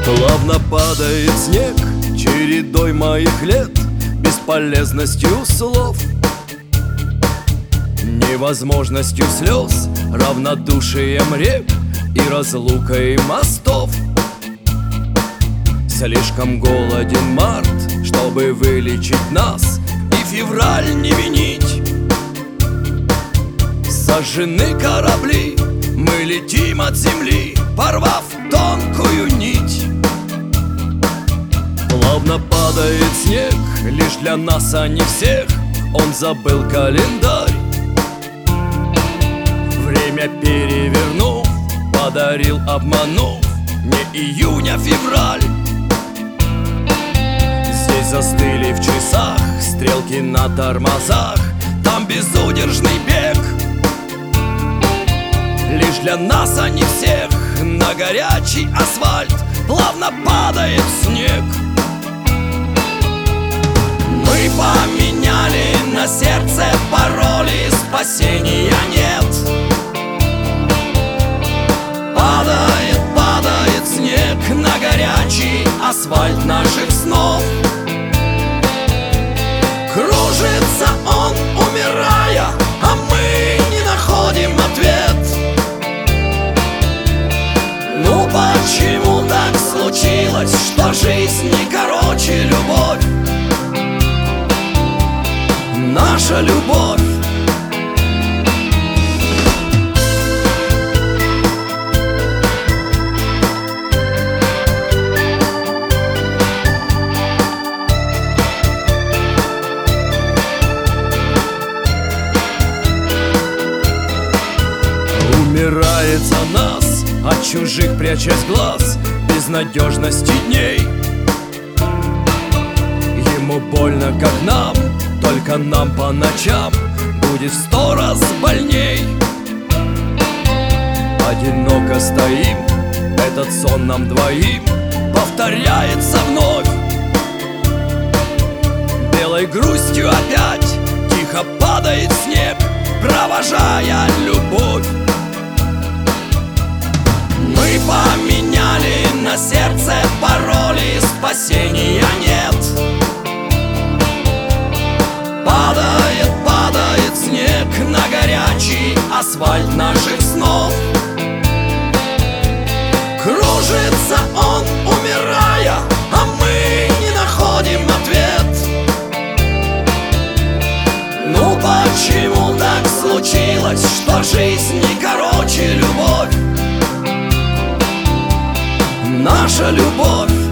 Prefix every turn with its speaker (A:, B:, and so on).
A: Плавно падает снег чередой моих лет, бесполезностью слов, невозможностью слез, равнодушием рек и разлукой мостов. Слишком голоден март, чтобы вылечить нас, и февраль не винить. Сожжены корабли, мы летим от земли, порвав тонкую нить. Плавно падает снег, лишь для нас, а не всех. Он забыл календарь, время перевернув, подарил, обманув, не июнь, а февраль. Здесь застыли в часах стрелки на тормозах, там безудержный бег. Лишь для нас, а не всех, на горячий асфальт плавно падает снег. Мы поменяли на сердце пароли, спасения нет. Падает, падает снег на горячий асфальт наших снов. Кружится он, умирая, а мы не находим ответ. Ну почему так случилось, что жизнь не короче любовь? Наша любовь. Умирает за нас, от чужих прячась глаз, безнадежности дней. Ему больно, как нам, только нам по ночам будет в 100 раз больней. Одиноко стоим, этот сон нам двоим повторяется вновь. Белой грустью опять тихо падает снег, провожая любовь. Мы поменяли на сердце пароли, спасения нет. Падает, падает снег на горячий асфальт наших снов. Кружится он, умирая, а мы не находим ответ. Ну почему так случилось, что жизнь не короче любовь? Наша любовь.